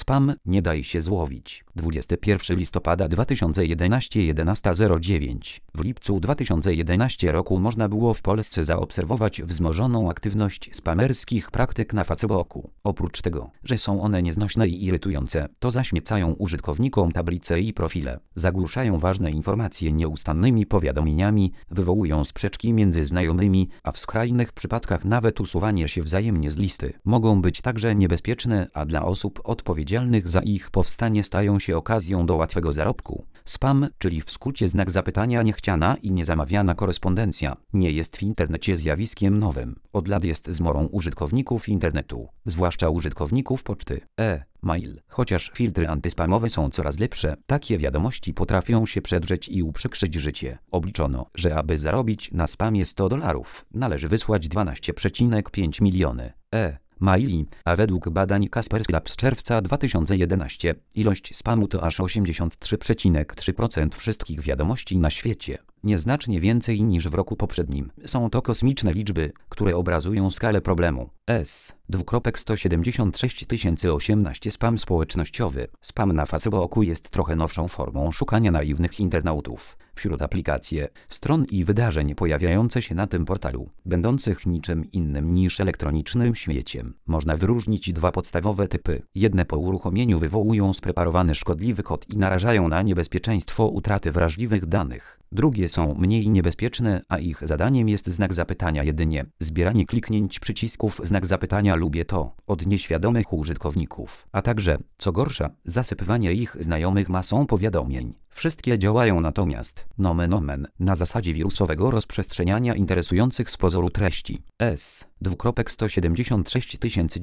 Spam nie daj się złowić. 21 listopada 2011 11:09. W lipcu 2011 roku można było w Polsce zaobserwować wzmożoną aktywność spamerskich praktyk na Facebooku. Oprócz tego, że są one nieznośne i irytujące, to zaśmiecają użytkownikom tablice i profile, zagłuszają ważne informacje nieustannymi powiadomieniami, wywołują sprzeczki między znajomymi, a w skrajnych przypadkach nawet usuwanie się wzajemnie z listy. Mogą być także niebezpieczne, a dla osób odpowiedzialnych za ich powstanie stają się okazją do łatwego zarobku. Spam, czyli w skrócie znak zapytania niechciana i niezamawiana korespondencja, nie jest w internecie zjawiskiem nowym. Od lat jest zmorą użytkowników internetu, zwłaszcza użytkowników poczty, mail. Chociaż filtry antyspamowe są coraz lepsze, takie wiadomości potrafią się przedrzeć i uprzykrzyć życie. Obliczono, że aby zarobić na spamie $100, należy wysłać 12,5 miliony maili, a według badań Kaspersky Lab z czerwca 2011 ilość spamu to aż 83,3% wszystkich wiadomości na świecie. Nieznacznie więcej niż w roku poprzednim. Są to kosmiczne liczby, które obrazują skalę problemu. 176 018 Spam społecznościowy. Spam na Facebooku jest trochę nowszą formą szukania naiwnych internautów. Wśród aplikacji, stron i wydarzeń pojawiające się na tym portalu, będących niczym innym niż elektronicznym śmieciem, można wyróżnić dwa podstawowe typy. Jedne po uruchomieniu wywołują spreparowany szkodliwy kod i narażają na niebezpieczeństwo utraty wrażliwych danych. Drugie są mniej niebezpieczne, a ich zadaniem jest znak zapytania jedynie. Zbieranie kliknięć przycisków znak zapytania lubię to od nieświadomych użytkowników, a także, co gorsza, zasypywanie ich znajomych masą powiadomień. Wszystkie działają natomiast, nomen omen, na zasadzie wirusowego rozprzestrzeniania interesujących z pozoru treści. 176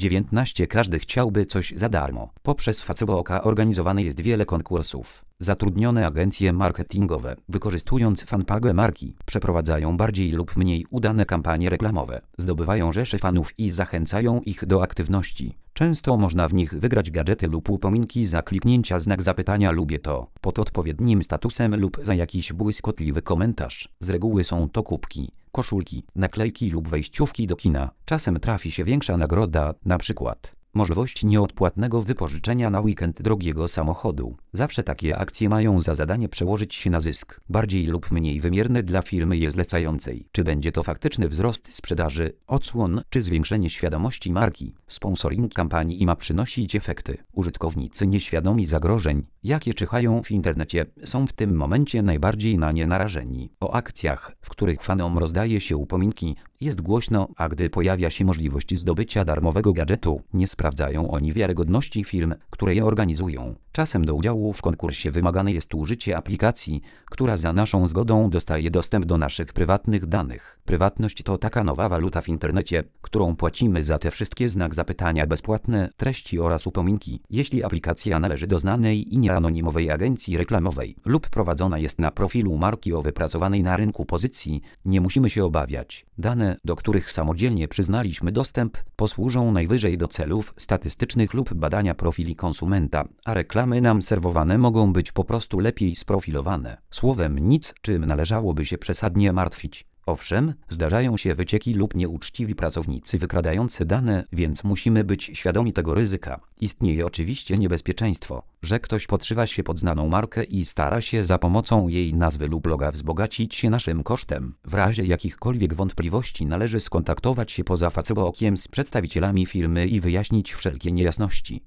019 Każdy chciałby coś za darmo. Poprzez Facebooka organizowane jest wiele konkursów. Zatrudnione agencje marketingowe, wykorzystując fanpage marki, przeprowadzają bardziej lub mniej udane kampanie reklamowe, zdobywają rzesze fanów i zachęcają ich do aktywności. Często można w nich wygrać gadżety lub upominki za kliknięcia znak zapytania lubię to pod odpowiednim statusem lub za jakiś błyskotliwy komentarz. Z reguły są to kubki, koszulki, naklejki lub wejściówki do kina. Czasem trafi się większa nagroda, na przykład możliwość nieodpłatnego wypożyczenia na weekend drogiego samochodu. Zawsze takie akcje mają za zadanie przełożyć się na zysk, bardziej lub mniej wymierny dla firmy je zlecającej. Czy będzie to faktyczny wzrost sprzedaży, odsłon, czy zwiększenie świadomości marki? Sponsoring kampanii ma przynosić efekty. Użytkownicy nieświadomi zagrożeń, jakie czyhają w internecie, są w tym momencie najbardziej na nie narażeni. O akcjach, w których fanom rozdaje się upominki, jest głośno, a gdy pojawia się możliwość zdobycia darmowego gadżetu, nie sprawdzają oni wiarygodności firm, które je organizują. Czasem do udziału w konkursie wymagane jest użycie aplikacji, która za naszą zgodą dostaje dostęp do naszych prywatnych danych. Prywatność to taka nowa waluta w internecie, którą płacimy za te wszystkie znak zapytania bezpłatne, treści oraz upominki. Jeśli aplikacja należy do znanej i nieanonimowej agencji reklamowej lub prowadzona jest na profilu marki o wypracowanej na rynku pozycji, nie musimy się obawiać. Dane, do których samodzielnie przyznaliśmy dostęp, posłużą najwyżej do celów statystycznych lub badania profili konsumenta, a reklamy nam serwowane mogą być po prostu lepiej sprofilowane. Słowem nic, czym należałoby się przesadnie martwić. Owszem, zdarzają się wycieki lub nieuczciwi pracownicy wykradający dane, więc musimy być świadomi tego ryzyka. Istnieje oczywiście niebezpieczeństwo, że ktoś podszywa się pod znaną markę i stara się za pomocą jej nazwy lub loga wzbogacić się naszym kosztem. W razie jakichkolwiek wątpliwości należy skontaktować się poza Facebookiem z przedstawicielami firmy i wyjaśnić wszelkie niejasności.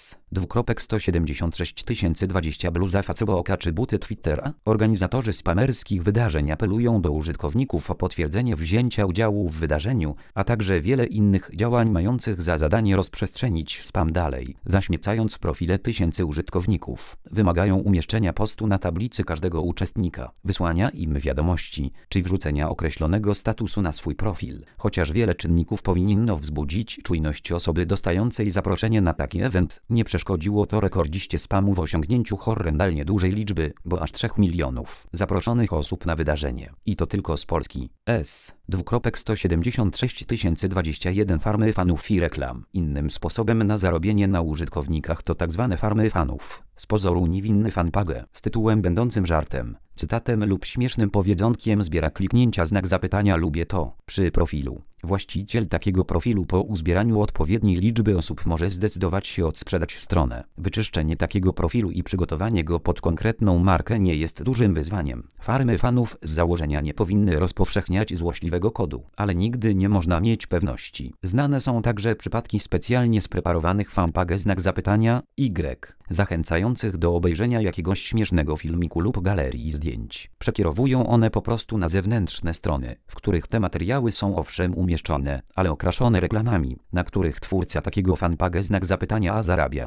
176 020 Bluza Facebooka czy buty Twittera. Organizatorzy spamerskich wydarzeń apelują do użytkowników o potwierdzenie wzięcia udziału w wydarzeniu, a także wiele innych działań mających za zadanie rozprzestrzenić spam dalej, zaśmiecając profile tysięcy użytkowników. Wymagają umieszczenia postu na tablicy każdego uczestnika, wysłania im wiadomości, czy wrzucenia określonego statusu na swój profil. Chociaż wiele czynników powinno wzbudzić czujność osoby dostającej zaproszenie na taki event, nie przeszkodziło to rekordziście spamu w osiągnięciu horrendalnie dużej liczby, bo aż 3 milionów zaproszonych osób na wydarzenie. I to tylko z Polski. 176 021 Farmy fanów i reklam. Innym sposobem na zarobienie na użytkownikach to tzw. farmy fanów. Z pozoru niewinny fanpage z tytułem będącym żartem, cytatem lub śmiesznym powiedzonkiem zbiera kliknięcia znak zapytania lubię to. Przy profilu. Właściciel takiego profilu po uzbieraniu odpowiedniej liczby osób może zdecydować się odsprzedać stronę. Wyczyszczenie takiego profilu i przygotowanie go pod konkretną markę nie jest dużym wyzwaniem. Farmy fanów z założenia nie powinny rozpowszechniać złośliwego kodu, ale nigdy nie można mieć pewności. Znane są także przypadki specjalnie spreparowanych fanpage znak zapytania Y, zachęcających do obejrzenia jakiegoś śmiesznego filmiku lub galerii zdjęć. Przekierowują one po prostu na zewnętrzne strony, w których te materiały są owszem umieszczone, ale okraszone reklamami, na których twórca takiego fanpage znak zapytania zarabia.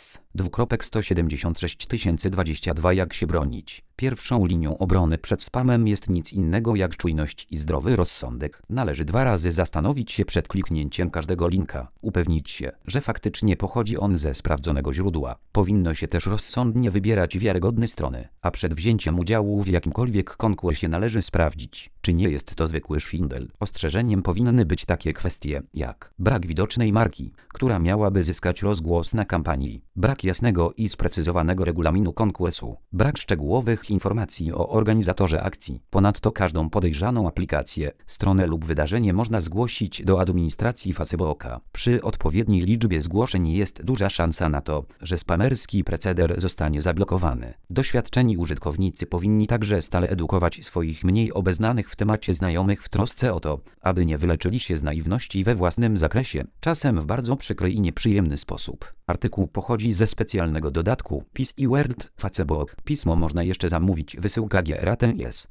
176 022 Jak się bronić? Pierwszą linią obrony przed spamem jest nic innego jak czujność i zdrowy rozsądek. Należy 2 razy zastanowić się przed kliknięciem każdego linka, upewnić się, że faktycznie pochodzi on ze sprawdzonego źródła. Powinno się też rozsądnie wybierać wiarygodne strony, a przed wzięciem udziału w jakimkolwiek konkursie należy sprawdzić, czy nie jest to zwykły szwindel. Ostrzeżeniem powinny być takie kwestie jak brak widocznej marki, która miałaby zyskać rozgłos na kampanii, brak jasnego i sprecyzowanego regulaminu konkursu, brak szczegółowych informacji o organizatorze akcji. Ponadto każdą podejrzaną aplikację, stronę lub wydarzenie można zgłosić do administracji Facebooka. Przy odpowiedniej liczbie zgłoszeń jest duża szansa na to, że spamerski proceder zostanie zablokowany. Doświadczeni użytkownicy powinni także stale edukować swoich mniej obeznanych w temacie znajomych w trosce o to, aby nie wyleczyli się z naiwności we własnym zakresie, czasem w bardzo przykry i nieprzyjemny sposób. Artykuł pochodzi ze specjalnego dodatku PIS i Word Facebook. Pismo można jeszcze zamówić, wysyłka GRATES.